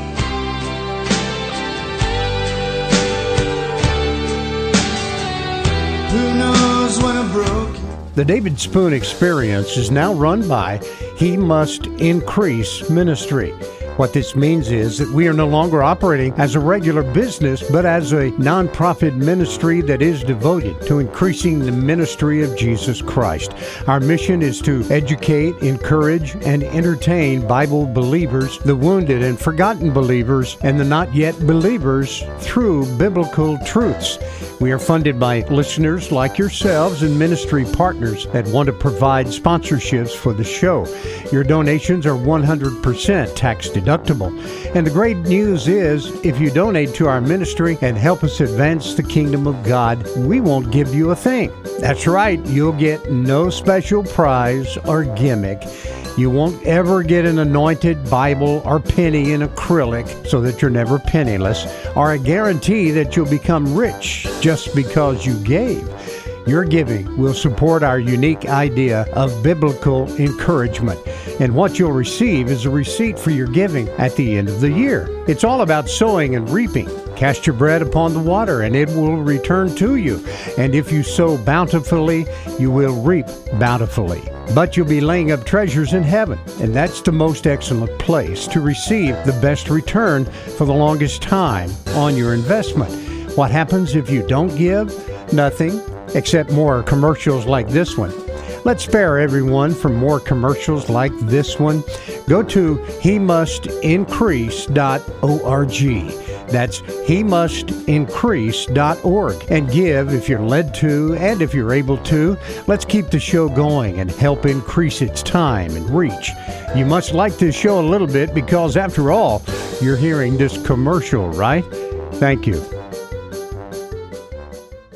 L: Who knows when I'm broke?
M: The David Spoon Experience is now run by He Must Increase Ministry. What this means is that we are no longer operating as a regular business, but as a nonprofit ministry that is devoted to increasing the ministry of Jesus Christ. Our mission is to educate, encourage, and entertain Bible believers, the wounded and forgotten believers, and the not yet believers through biblical truths. We are funded by listeners like yourselves and ministry partners that want to provide sponsorships for the show. Your donations are one hundred percent tax deductible. And the great news is, if you donate to our ministry and help us advance the kingdom of God, we won't give you a thing. That's right, you'll get no special prize or gimmick. You won't ever get an anointed Bible or penny in acrylic so that you're never penniless, or a guarantee that you'll become rich just because you gave. Your giving will support our unique idea of biblical encouragement. And what you'll receive is a receipt for your giving at the end of the year. It's all about sowing and reaping. Cast your bread upon the water, and it will return to you. And if you sow bountifully, you will reap bountifully. But you'll be laying up treasures in heaven, and that's the most excellent place to receive the best return for the longest time on your investment. What happens if you don't give? Nothing, except more commercials like this one. Let's spare everyone from more commercials like this one. Go to he must increase dot org. That's he must increase dot org. And give if you're led to and if you're able to. Let's keep the show going and help increase its time and reach. You must like this show a little bit because, after all, you're hearing this commercial, right? Thank you.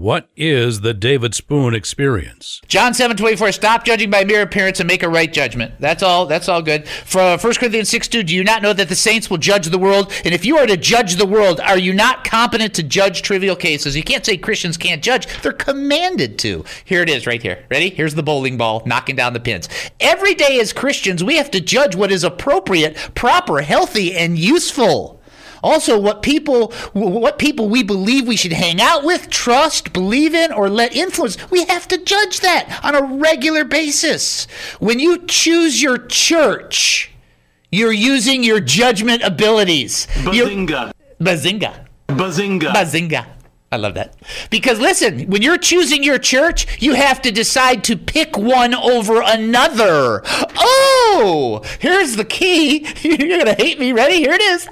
N: What is the David Spoon Experience?
O: John seven twenty-four, stop judging by mere appearance and make a right judgment. That's all That's all good. For First Corinthians six two, do you not know that the saints will judge the world? And if you are to judge the world, are you not competent to judge trivial cases? You can't say Christians can't judge. They're commanded to. Here it is right here. Ready? Here's the bowling ball knocking down the pins. Every day as Christians, we have to judge what is appropriate, proper, healthy, and useful. Also, what people what people we believe we should hang out with, trust, believe in, or let influence, we have to judge that on a regular basis. When you choose your church, you're using your judgment abilities.
P: Bazinga.
O: You're, bazinga.
P: Bazinga.
O: Bazinga. I love that. Because listen, when you're choosing your church, you have to decide to pick one over another. Oh, here's the key. You're going to hate me. Ready? Here it is.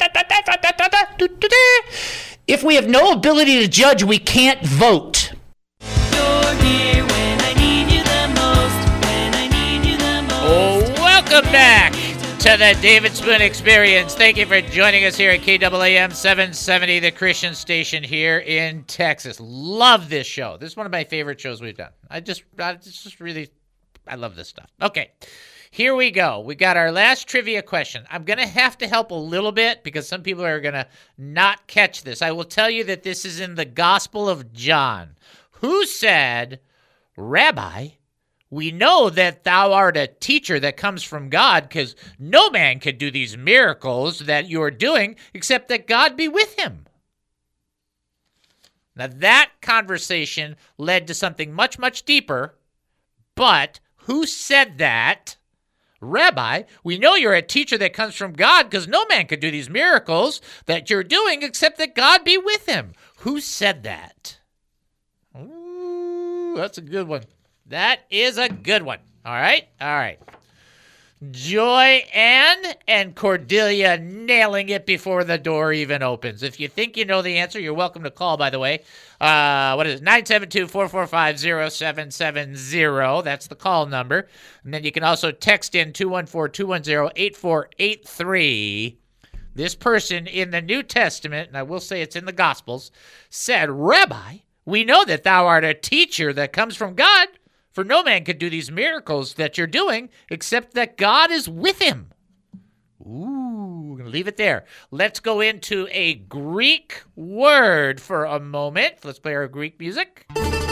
O: If we have no ability to judge, we can't vote.
Q: You're here when I need you the most, when I need you the most.
C: Oh, welcome back to the David Spoon Experience. Thank you for joining us here at K A A M seven seventy, the Christian station here in Texas. Love this show. This is one of my favorite shows we've done. I just, I just really, I love this stuff. Okay, here we go. We got our last trivia question. I'm going to have to help a little bit because some people are going to not catch this. I will tell you that this is in the Gospel of John. Who said, Rabbi, we know that thou art a teacher that comes from God, because no man could do these miracles that you are doing except that God be with him. Now that conversation led to something much, much deeper, but who said that? Rabbi, we know you're a teacher that comes from God, because no man could do these miracles that you're doing except that God be with him. Who said that? Ooh, that's a good one. That is a good one. All right? All right. Joy Ann and Cordelia nailing it before the door even opens. If you think you know the answer, you're welcome to call, by the way. Uh, what is it? nine seven two, four four five, zero seven seven zero. That's the call number. And then you can also text in two one four, two one zero, eight four eight three. This person in the New Testament, and I will say it's in the Gospels, said, Rabbi, we know that thou art a teacher that comes from God, for no man could do these miracles that you're doing except that God is with him. Ooh, we're going to leave it there. Let's go into a Greek word for a moment. Let's play our Greek music.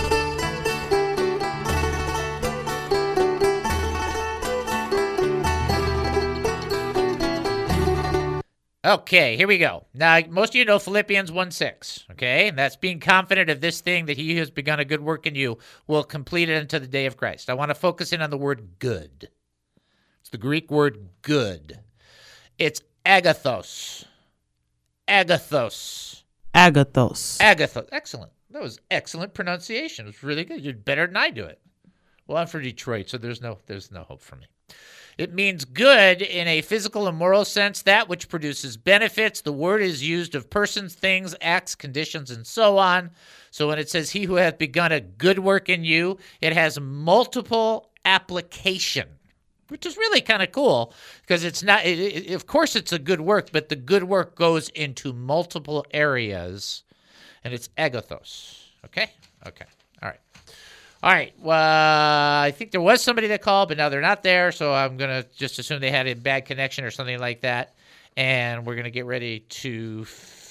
C: Okay, here we go. Now, most of you know Philippians one six, okay? And that's being confident of this thing that he who has begun a good work in you will complete it unto the day of Christ. I want to focus in on the word good. It's the Greek word good. It's agathos. Agathos.
E: Agathos.
C: Agathos. Excellent. That was excellent pronunciation. It was really good. You're better than I do it. Well, I'm from Detroit, so there's no there's no hope for me. It means good in a physical and moral sense, that which produces benefits. The word is used of persons, things, acts, conditions, and so on. So when it says, he who hath begun a good work in you, it has multiple application, which is really kind of cool because it's not, it, it, of course it's a good work, but the good work goes into multiple areas, and it's agathos. Okay? Okay. All right. All right, well, I think there was somebody that called, but now they're not there, so I'm going to just assume they had a bad connection or something like that, and we're going to get ready to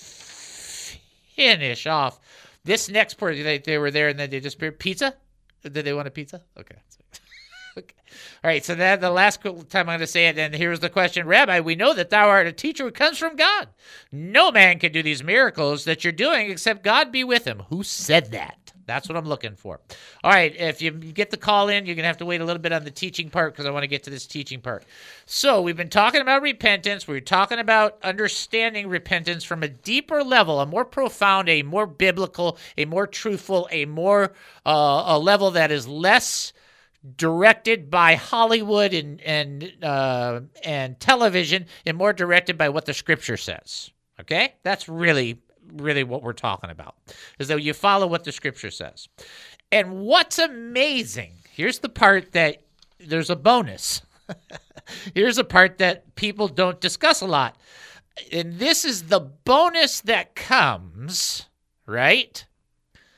C: finish off. This next part, they, they were there, and then they just, pizza? Did they want a pizza? Okay. Okay. All right, so then the last time I'm going to say it, and here's the question. Rabbi, we know that thou art a teacher who comes from God. No man can do these miracles that you're doing except God be with him. Who said that? That's what I'm looking for. All right, if you get the call in, you're going to have to wait a little bit on the teaching part because I want to get to this teaching part. So we've been talking about repentance. We're talking about understanding repentance from a deeper level, a more profound, a more biblical, a more truthful, a more uh, a level that is less directed by Hollywood and and uh, and television, and more directed by what the Scripture says. Okay, that's really. really what we're talking about, is that you follow what the Scripture says. And what's amazing, here's the part that there's a bonus. Here's a part that people don't discuss a lot. And this is the bonus that comes, right,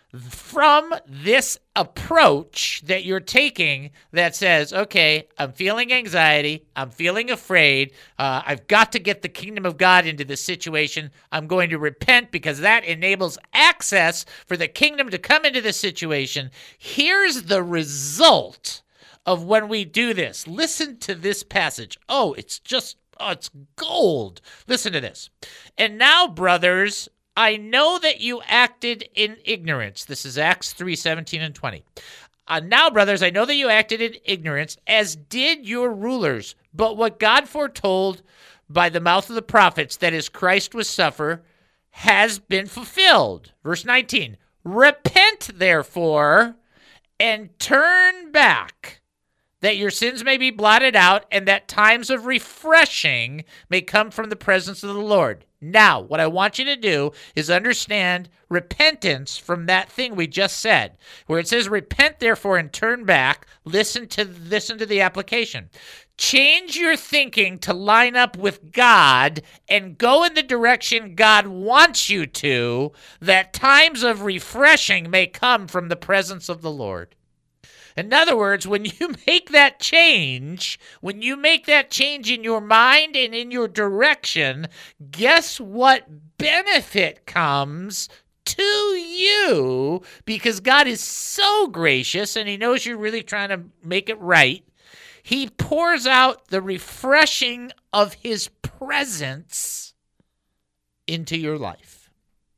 C: from this approach that you're taking that says, okay, I'm feeling anxiety, I'm feeling afraid, uh, I've got to get the kingdom of God into this situation, I'm going to repent because that enables access for the kingdom to come into this situation. Here's the result of when we do this. Listen to this passage. Oh, it's just, oh, it's gold. Listen to this. And now, brothers, I know that you acted in ignorance. This is Acts three, seventeen and twenty. Uh, now, brothers, I know that you acted in ignorance, as did your rulers. But what God foretold by the mouth of the prophets, that is, Christ would suffer, has been fulfilled. Verse nineteen, repent, therefore, and turn back, that your sins may be blotted out, and that times of refreshing may come from the presence of the Lord. Now, what I want you to do is understand repentance from that thing we just said, where it says, repent, therefore, and turn back. Listen to, listen to the application. Change your thinking to line up with God and go in the direction God wants you to, that times of refreshing may come from the presence of the Lord. In other words, when you make that change, when you make that change in your mind and in your direction, guess what benefit comes to you? Because God is so gracious and he knows you're really trying to make it right. He pours out the refreshing of his presence into your life.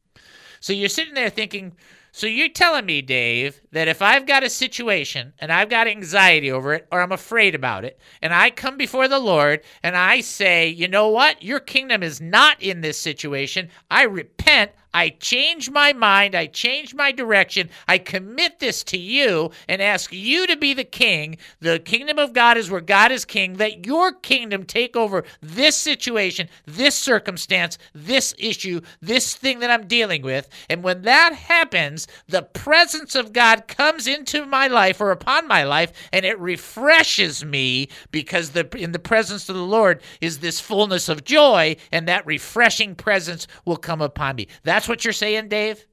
C: So you're sitting there thinking, so you're telling me, Dave, that if I've got a situation and I've got anxiety over it or I'm afraid about it, and I come before the Lord and I say, you know what? Your kingdom is not in this situation. I repent. I change my mind. I change my direction. I commit this to you and ask you to be the king. The kingdom of God is where God is king. Let your kingdom take over this situation, this circumstance, this issue, this thing that I'm dealing with. And when that happens, the presence of God comes into my life or upon my life, and it refreshes me, because the in the presence of the Lord is this fullness of joy, and that refreshing presence will come upon me. That's what you're saying, Dave?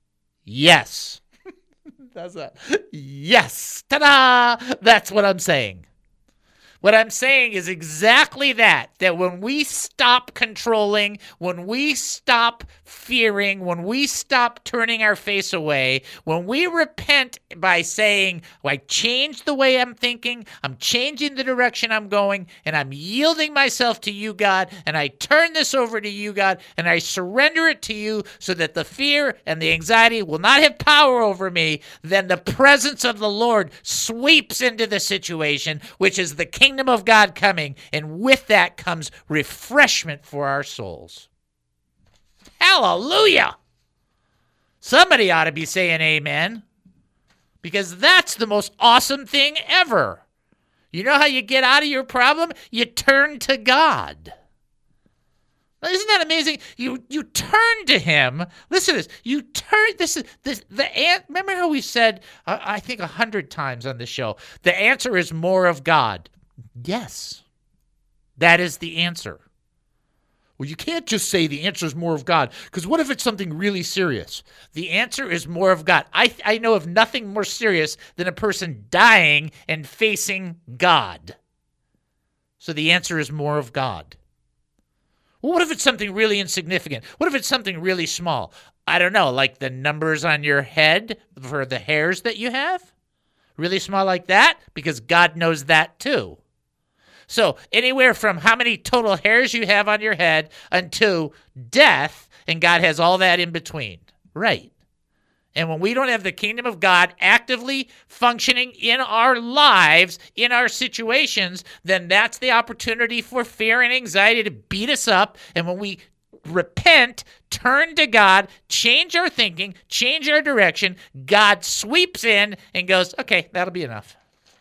C: Yes. That's that. Yes. Ta-da! That's what I'm saying. What I'm saying is exactly that, that when we stop controlling, when we stop fearing, when we stop turning our face away, when we repent by saying, well, I changed the way I'm thinking, I'm changing the direction I'm going, and I'm yielding myself to you, God, and I turn this over to you, God, and I surrender it to you so that the fear and the anxiety will not have power over me, then the presence of the Lord sweeps into the situation, which is the kingdom of God coming, and with that comes refreshment for our souls. Hallelujah! Somebody ought to be saying amen, because that's the most awesome thing ever. You know how you get out of your problem? You turn to God. Isn't that amazing? You you turn to him. Listen to this. You turn. This is this the an, remember how we said uh, I think a hundred times on the show. The answer is more of God. Yes, that is the answer. Well, you can't just say the answer is more of God, because what if it's something really serious? The answer is more of God. I I know of nothing more serious than a person dying and facing God. So the answer is more of God. Well, what if it's something really insignificant? What if it's something really small? I don't know, like the numbers on your head for the hairs that you have? Really small like that? Because God knows that too. So anywhere from how many total hairs you have on your head until death, and God has all that in between. Right. And when we don't have the kingdom of God actively functioning in our lives, in our situations, then that's the opportunity for fear and anxiety to beat us up. And when we repent, turn to God, change our thinking, change our direction, God sweeps in and goes, okay, that'll be enough.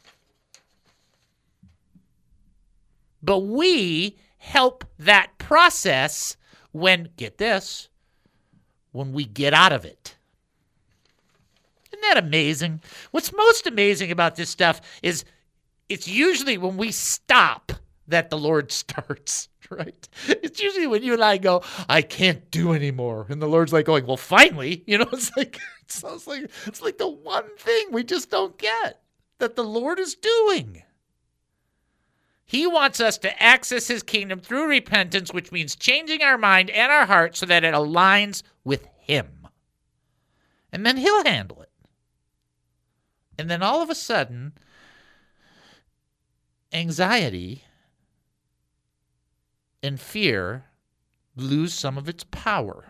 C: But we help that process when, get this, when we get out of it. Isn't that amazing? What's most amazing about this stuff is it's usually when we stop that the Lord starts, right? It's usually when you and I go, I can't do anymore. And the Lord's like going, well, finally, you know, it's like, it sounds like, it's like the one thing we just don't get that the Lord is doing. He wants us to access his kingdom through repentance, which means changing our mind and our heart so that it aligns with him. And then he'll handle it. And then all of a sudden, anxiety and fear lose some of its power.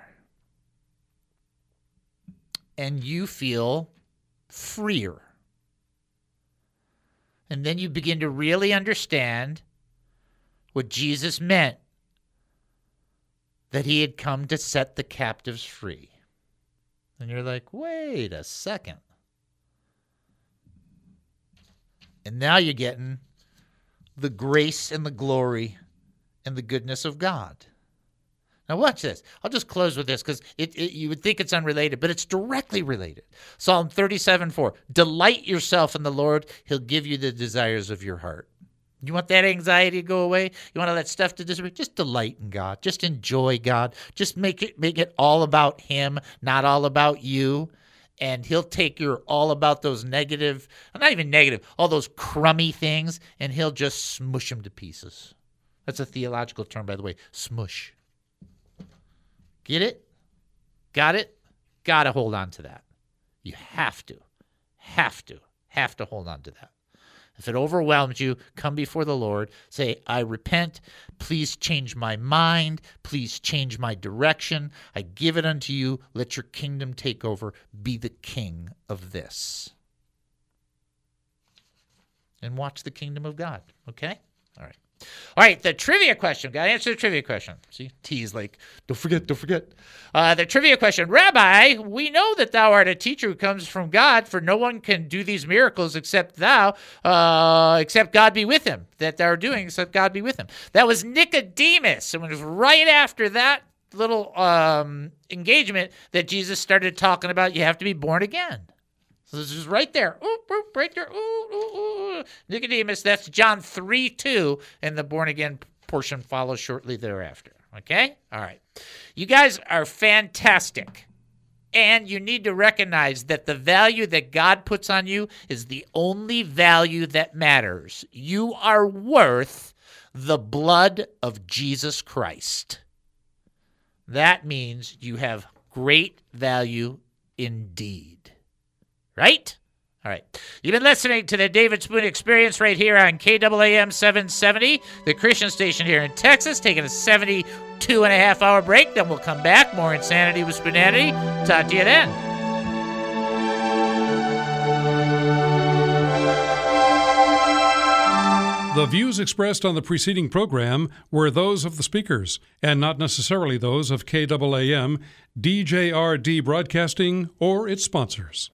C: And you feel freer. And then you begin to really understand what Jesus meant, that he had come to set the captives free. And you're like, wait a second. And now you're getting the grace and the glory and the goodness of God. Now watch this. I'll just close with this because it, it, you would think it's unrelated, but it's directly related. Psalm thirty-seven four. Delight yourself in the Lord. He'll give you the desires of your heart. You want that anxiety to go away? You want all that stuff to disappear? Just delight in God. Just enjoy God. Just make it make it all about him, not all about you. And he'll take your all about those negative, not even negative, all those crummy things, and he'll just smush them to pieces. That's a theological term, by the way, smush. Get it? Got it? Got to hold on to that. You have to, have to, have to hold on to that. If it overwhelms you, come before the Lord. Say, I repent. Please change my mind. Please change my direction. I give it unto you. Let your kingdom take over. Be the king of this. And watch the kingdom of God. Okay? All right. All right, the trivia question. Got to answer the trivia question. See, T is like, don't forget, don't forget. Uh, the trivia question. Rabbi, we know that thou art a teacher who comes from God, for no one can do these miracles except thou, uh, except God be with him. That thou art doing, except God be with him. That was Nicodemus. And it was right after that little um, engagement that Jesus started talking about you have to be born again. So this is right there. Ooh, ooh, right there. Ooh, ooh, ooh. Nicodemus, that's John three two, and the born-again portion follows shortly thereafter. Okay? All right. You guys are fantastic. And you need to recognize that the value that God puts on you is the only value that matters. You are worth the blood of Jesus Christ. That means you have great value indeed. Right? All right. You've been listening to the David Spoon Experience right here on K A A M seven seventy, the Christian station here in Texas, taking a seventy-two and a half hour break. Then we'll come back. More Insanity with Spoonanity. Talk to you then.
A: The views expressed on the preceding program were those of the speakers and not necessarily those of K A A M, D J R D Broadcasting, or its sponsors.